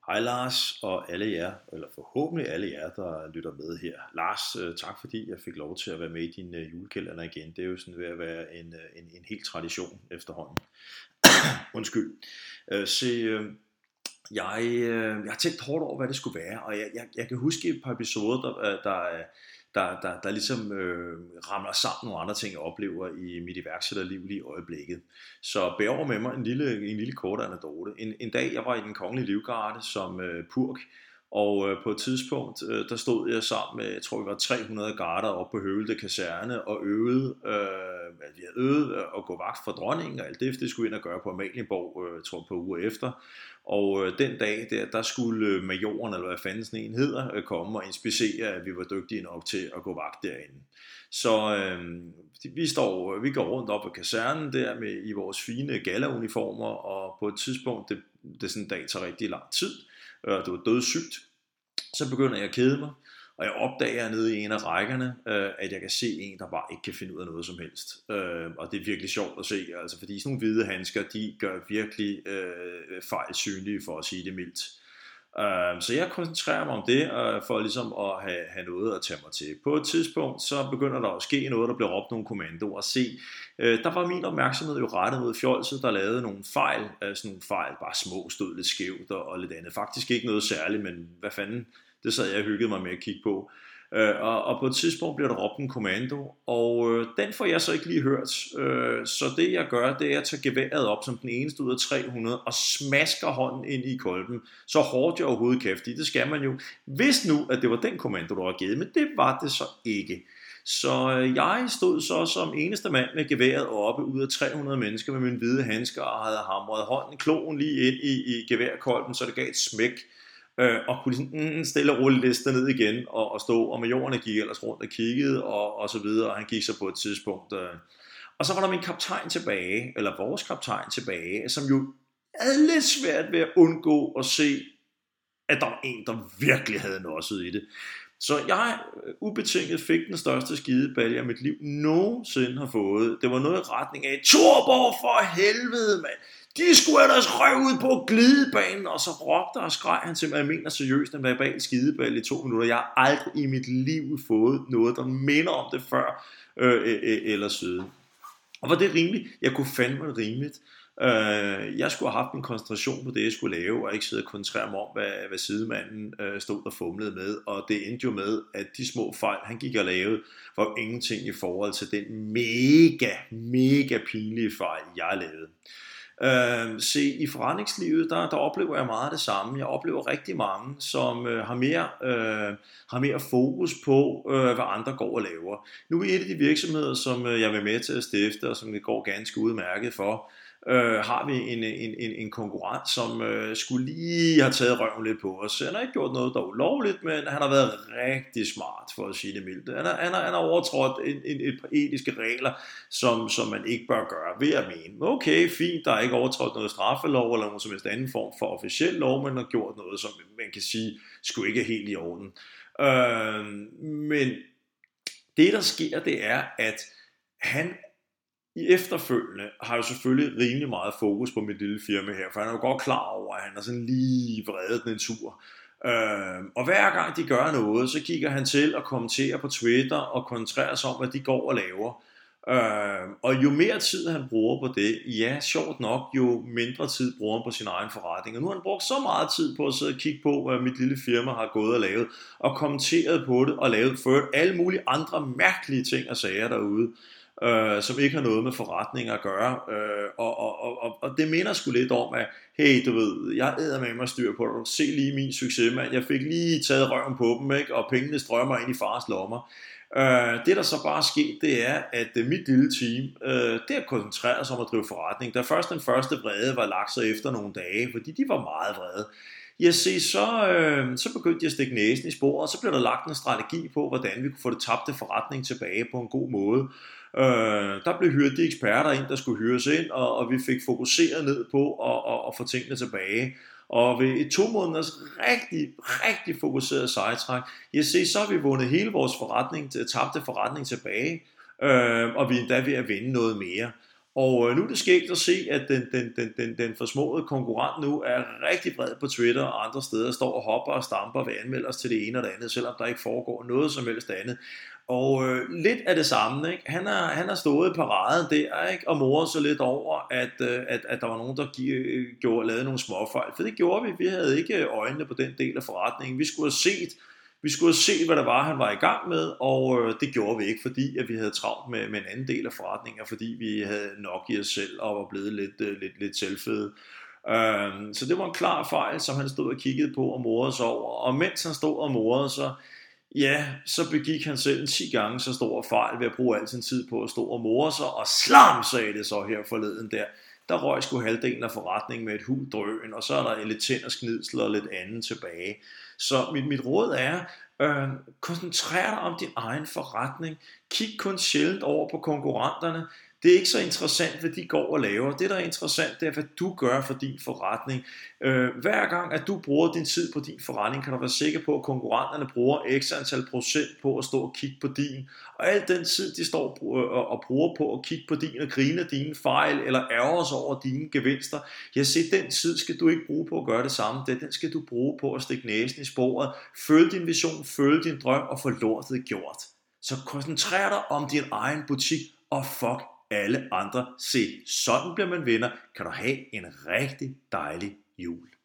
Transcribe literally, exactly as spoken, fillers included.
Hej Lars og alle jer, eller forhåbentlig alle jer, der lytter med her. Lars, øh, tak fordi jeg fik lov til at være med i din øh, julekalender igen. Det er jo sådan ved at være en, øh, en, en helt tradition efterhånden. Undskyld. Øh, se, øh, jeg, øh, jeg har tænkt hårdt over, hvad det skulle være, og jeg, jeg, jeg kan huske et par episoder, der, der, der, der, der ligesom øh, ramler sammen nogle andre ting, jeg oplever i mit iværksætterliv lige i øjeblikket. Så bær over med mig en lille, en lille kort anekdote. En, en dag, jeg var i den kongelige livgarde som øh, purk, og øh, på et tidspunkt, øh, der stod jeg sammen med, jeg tror vi var tre hundrede garder oppe på Høvelde Kaserne og øvede, øh, at vi havde øvet at gå vagt for dronningen, og alt det, det skulle vi ind og gøre på Amalienborg, øh, jeg tror på uger efter. Og øh, den dag, der, der skulle majoren, eller hvad fanden sådan en hedder, øh, komme og inspicere, at vi var dygtige nok til at gå vagt derinde. Så øh, vi, står, vi går rundt op på kasernen der med, i vores fine galauniformer, og på et tidspunkt, det, det sådan en dag tager rigtig lang tid, og det var dødssygt, så begynder jeg at kede mig, og jeg opdager nede i en af rækkerne, øh, at jeg kan se en, der bare ikke kan finde ud af noget som helst. Øh, og det er virkelig sjovt at se, altså, fordi sådan nogle hvide handsker, de gør virkelig øh, fejl synlige, for at sige det mildt. Øh, så jeg koncentrerer mig om det, øh, for ligesom at have, have noget at tage mig til. På et tidspunkt, så begynder der at ske noget, der bliver råbt nogle kommandoer. Se, øh, der var min opmærksomhed jo rettet mod fjolset, der lavede nogle fejl, øh, sådan nogle fejl, bare små, stod lidt skævt og, og lidt andet. Faktisk ikke noget særligt, men hvad fanden, det sad jeg og hyggede mig med at kigge på. Øh, og, og på et tidspunkt bliver der råbt en kommando, og øh, den får jeg så ikke lige hørt. Øh, så det jeg gør, det er at tage geværet op som den eneste ud af tre hundrede og smasker hånden ind i kolben, så hårdt jeg overhovedet kan, fordi det skal man jo. Hvis nu, at det var den kommando, der var givet, men det var det så ikke. Så øh, jeg stod så som eneste mand med geværet oppe ud af tre hundrede mennesker med mine hvide handsker og havde hamret hånden, kloen lige ind i, i geværkolben, så det gav et smæk. Øh, og kunne sådan, mm, stille og roligt liste ned igen og, og stå, og majorerne gik ellers rundt og kiggede og, og så videre, og han gik så på et tidspunkt. Øh. Og så var der min kaptajn tilbage, eller vores kaptajn tilbage, som jo havde lidt svært ved at undgå at se, at der var en, der virkelig havde nosset i det. Så jeg ubetinget fik den største skideballe, jeg i mit liv nogensinde har fået. Det var noget i retning af, Thorborg for helvede, mand! De skulle ellers røve ud på glidebanen, og så råbte og skreg han til mig, jeg mener seriøst, en verbal skideballe i to minutter. Jeg har aldrig i mit liv fået noget, der minder om det før, øh, øh, eller siden. Og var det rimeligt? Jeg kunne fandme det rimeligt. Øh, jeg skulle have haft en koncentration på det, jeg skulle lave, og ikke sidde og koncentrere mig om, hvad, hvad sidemanden øh, stod og fumlede med. Og det endte jo med, at de små fejl, han gik og lavede, var ingenting i forhold til den mega, mega pinlige fejl, jeg lavede. Uh, se, i forretningslivet, der, der oplever jeg meget det samme. Jeg oplever rigtig mange, som uh, har, mere, uh, har mere fokus på, uh, hvad andre går og laver. Nu er et af de virksomheder, som uh, jeg vil med til at stifte, og som det går ganske udmærket for, uh, har vi en, en, en, en konkurrent, som uh, skulle lige have taget røven lidt på os. Han har ikke gjort noget, der er ulovligt, men han har været rigtig smart, for at sige det mildt. Han har, han har, han har overtrådt en, en, et par etiske regler, som, som man ikke bør gøre, ved at mene. Okay, fint, der er ikke overtrådt noget straffelov, eller nogen som helst anden form for officiel lov, men har gjort noget, som man kan sige, skulle ikke helt i orden. Øh, men det, der sker, det er, at han i efterfølgende har jo selvfølgelig rimelig meget fokus på mit lille firma her, for han er jo godt klar over, at han har sådan lige vredet den en tur. Øh, og hver gang de gør noget, så kigger han til og kommenterer på Twitter og koncentrerer sig om, hvad de går og laver. Øh, og jo mere tid han bruger på det, ja, sjovt nok, jo mindre tid bruger han på sin egen forretning. Og nu har han brugt så meget tid på at sidde og kigge på, hvad mit lille firma har gået og lavet, og kommenteret på det, og lavet for alle mulige andre mærkelige ting og sager derude, øh, som ikke har noget med forretning at gøre. Øh, og, og, og, og det minder sgu lidt om, at hey, du ved, jeg æder med mig styr på det, se lige min succes, mand. Jeg fik lige taget røven på dem, ikke? Og pengene strømmer ind i fars lommer. Uh, det der så bare er sket, det er, at uh, mit lille team, uh, det har koncentreret sig om at drive forretning. Da først den første vrede var lagt sig efter nogle dage, fordi de var meget vrede, jeg se, så, uh, så begyndte jeg at stikke næsen i sporet, og så blev der lagt en strategi på, hvordan vi kunne få det tabte forretning tilbage på en god måde. Uh, der blev hyret de eksperter ind, der skulle hyres ind, og, og vi fik fokuseret ned på at, at, at få tingene tilbage. Og ved et to måneders rigtig, rigtig fokuseret sejtræk, jeg ser, så har vi vundet hele vores forretning, tabte forretning tilbage, øh, og vi er endda ved at vinde noget mere. Og nu er det skægt at se, at den, den, den, den, den forsmåede konkurrent nu er rigtig bred på Twitter og andre steder, står og hopper og stamper ved anmelders til det ene og det andet, selvom der ikke foregår noget som helst andet. Og øh, lidt af det samme, ikke? Han har han har stået i paraden der, ikke? Og moret sig lidt over, at, øh, at, at der var nogen, der gjorde, lavede nogle småfejl. For det gjorde vi. Vi havde ikke øjnene på den del af forretningen. Vi skulle have set, vi skulle have set hvad det var, han var i gang med, og øh, det gjorde vi ikke, fordi at vi havde travlt med, med en anden del af forretningen, og fordi vi havde nok i os selv og var blevet lidt, øh, lidt, lidt selvfede. Øh, så det var en klar fejl, som han stod og kiggede på og morede sig over. Og mens han stod og morede sig, ja, så begik han selv en ti gange så stor fejl ved at bruge al sin tid på at stå og more sig, og slam, sagde det så her forleden der. Der røg sgu halvdelen af forretningen med et hud drøn, og så er der lidt tænd og sknidsel og lidt andet tilbage. Så mit, mit råd er, øh, koncentrer dig om din egen forretning. Kig kun sjældent over på konkurrenterne. Det er ikke så interessant, hvad de går og laver. Det, der er interessant, det er, hvad du gør for din forretning. Øh, hver gang, at du bruger din tid på din forretning, kan du være sikker på, at konkurrenterne bruger x antal procent på at stå og kigge på din. Og al den tid, de står og bruger på at kigge på din og grine af dine fejl, eller ærger sig over dine gevinster, ja, se, den tid skal du ikke bruge på at gøre det samme. Den skal du bruge på at stikke næsen i sporet. Følg din vision, følg din drøm og få lortet gjort. Så koncentrer dig om din egen butik, og fuck alle andre. Se, sådan bliver man vinder. Kan du have en rigtig dejlig jul.